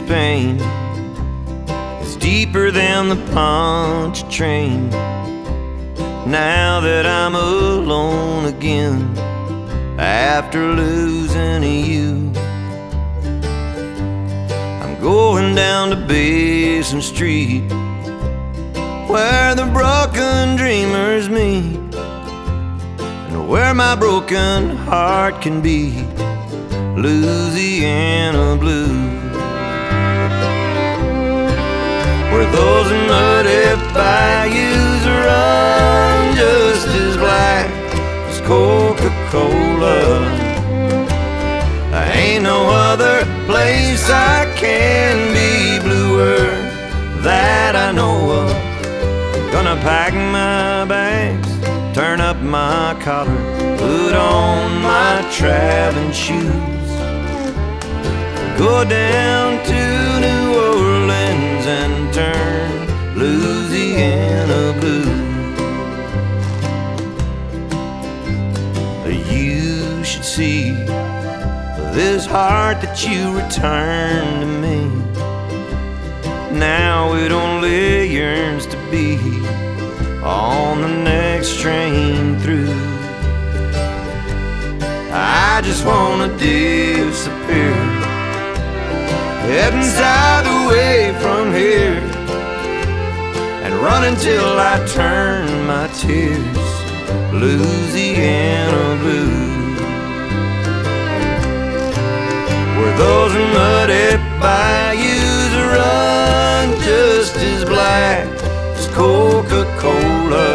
pain is deeper than the punch train. Now that I'm alone again after losing you, I'm going down to Basin Street, where the broken dreamers meet, and where my broken heart can beat Louisiana blues. Where those muddy bayous run just as black as Coca-Cola. Ain't no other place I can be bluer that I know of. Gonna pack my bags, turn up my collar, put on my traveling shoes, go down to New Orleans and turn Louisiana blue. You should see this heart that you returned to me. Now it only yearns to be on the next train through. I just wanna disappear, heading south away from here, and run until I turn my tears Louisiana blue. Where those muddy bayous run just as black as Coca-Cola.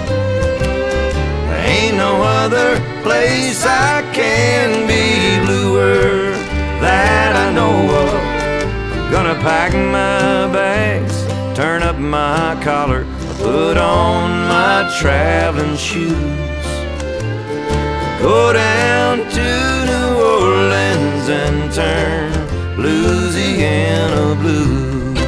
There ain't no other place I can be bluer that I know of. I'm gonna pack my bags, turn up my collar, put on my traveling shoes, go down to New Orleans and turn Louisiana blue.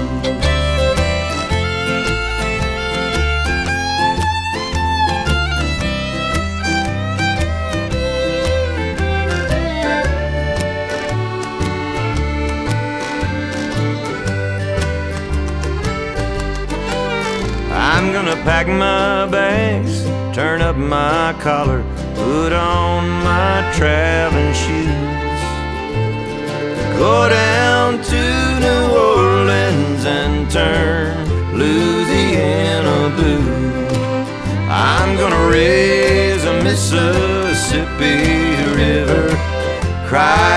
I'm gonna pack my bags, turn up my collar, put on my traveling shoes, go down to New Orleans and turn Louisiana blue. I'm gonna raise a Mississippi River, cry